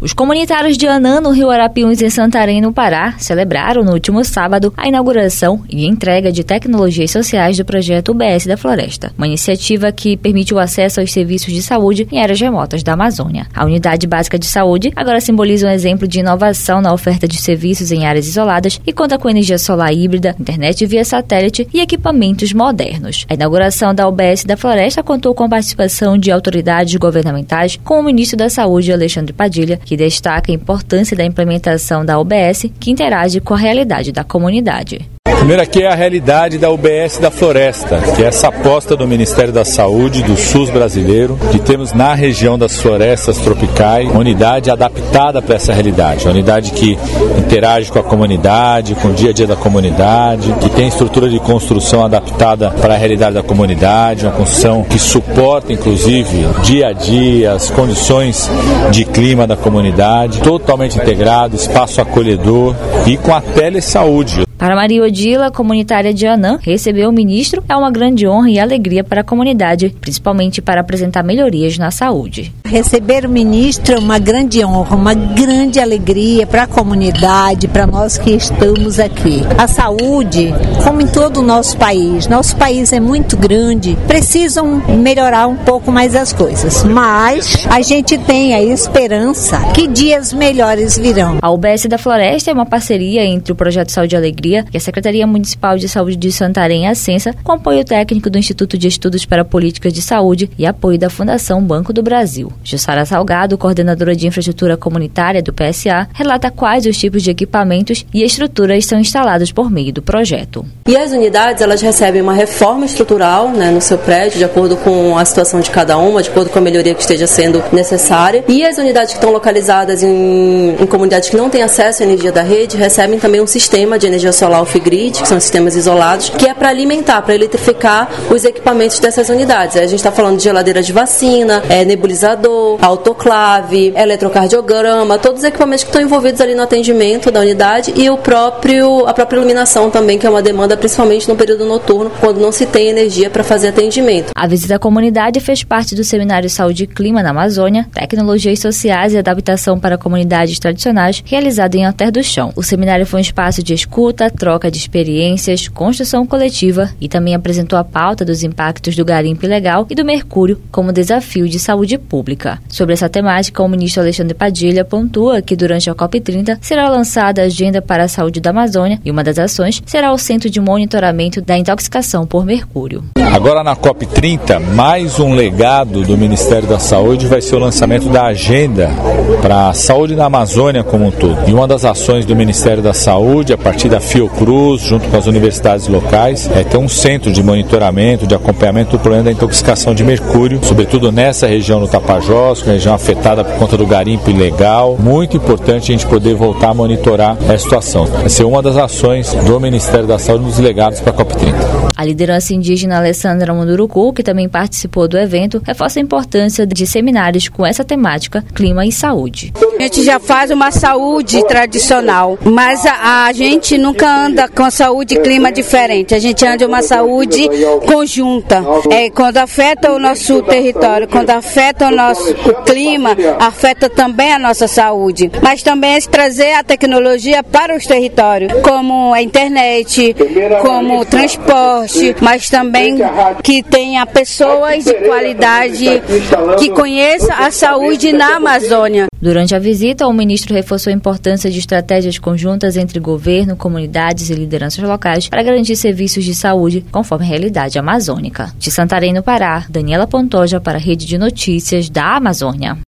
Os comunitários de Anã, no Rio Arapiuns, em Santarém, no Pará, celebraram no último sábado a inauguração e entrega de tecnologias sociais do projeto UBS da Floresta, uma iniciativa que permite o acesso aos serviços de saúde em áreas remotas da Amazônia. A Unidade Básica de Saúde agora simboliza um exemplo de inovação na oferta de serviços em áreas isoladas e conta com energia solar híbrida, internet via satélite e equipamentos modernos. A inauguração da UBS da Floresta contou com a participação de autoridades governamentais, como o ministro da Saúde, Alexandre Padilha, que destaca a importância da implementação da UBS, que interage com a realidade da comunidade. Primeiro aqui é a realidade da UBS da Floresta, que é essa aposta do Ministério da Saúde, do SUS brasileiro, de termos na região das florestas tropicais uma unidade adaptada para essa realidade, uma unidade que interage com a comunidade, com o dia a dia da comunidade, que tem estrutura de construção adaptada para a realidade da comunidade, uma construção que suporta inclusive dia a dia as condições de clima da comunidade, totalmente integrado, espaço acolhedor e com a telesaúde. Para Maria Odila, comunitária de Anã, receber o ministro é uma grande honra e alegria para a comunidade, principalmente para apresentar melhorias na saúde. Receber o ministro é uma grande honra, uma grande alegria para a comunidade, para nós que estamos aqui. A saúde, como em todo o nosso país é muito grande, precisam melhorar um pouco mais as coisas, mas a gente tem a esperança que dias melhores virão. A UBS da Floresta é uma parceria entre o Projeto Saúde e Alegria e a Secretaria Municipal de Saúde de Santarém, a Sensa, com apoio técnico do Instituto de Estudos para Políticas de Saúde e apoio da Fundação Banco do Brasil. Jussara Salgado, coordenadora de infraestrutura comunitária do PSA, relata quais os tipos de equipamentos e estruturas são instalados por meio do projeto. E as unidades, elas recebem uma reforma estrutural, no seu prédio, de acordo com a situação de cada uma, de acordo com a melhoria que esteja sendo necessária. E as unidades que estão localizadas em comunidades que não têm acesso à energia da rede, recebem também um sistema de energia solar off-grid, que são sistemas isolados, que é para alimentar, para eletrificar os equipamentos dessas unidades. A gente está falando de geladeira de vacina, nebulizador, autoclave, eletrocardiograma, todos os equipamentos que estão envolvidos ali no atendimento da unidade e a própria iluminação também, que é uma demanda principalmente no período noturno, quando não se tem energia para fazer atendimento. A visita à comunidade fez parte do Seminário Saúde e Clima na Amazônia, Tecnologias Sociais e Adaptação para Comunidades Tradicionais, realizado em Alter do Chão. O seminário foi um espaço de escuta, troca de experiências, construção coletiva e também apresentou a pauta dos impactos do garimpo ilegal e do mercúrio como desafio de saúde pública. Sobre essa temática, o ministro Alexandre Padilha pontua que durante a COP30 será lançada a Agenda para a Saúde da Amazônia e uma das ações será o Centro de Monitoramento da Intoxicação por Mercúrio. Agora na COP30, mais um legado do Ministério da Saúde vai ser o lançamento da Agenda para a Saúde da Amazônia como um todo. E uma das ações do Ministério da Saúde, a partir da Fiocruz, junto com as universidades locais, é ter um centro de monitoramento, de acompanhamento do problema da intoxicação de mercúrio, sobretudo nessa região do Tapajós, que é uma região afetada por conta do garimpo ilegal. Muito importante a gente poder voltar a monitorar essa situação. Vai ser uma das ações do Ministério da Saúde nos legados para a COP30. A liderança indígena Alessandra Munduruku, que também participou do evento, reforça a importância de seminários com essa temática, clima e saúde. A gente já faz uma saúde tradicional, mas a gente nunca anda com saúde e clima diferente. A gente anda uma saúde conjunta. Quando afeta o nosso território, quando afeta o clima, afeta também a nossa saúde. Mas também é trazer a tecnologia para os territórios, como a internet, como o transporte, mas também que tenha pessoas de qualidade que conheçam a saúde na Amazônia. Durante a visita, o ministro reforçou a importância de estratégias conjuntas entre governo, comunidades e lideranças locais para garantir serviços de saúde conforme a realidade amazônica. De Santarém, no Pará, Daniela Pantoja para a Rede de Notícias da Amazônia.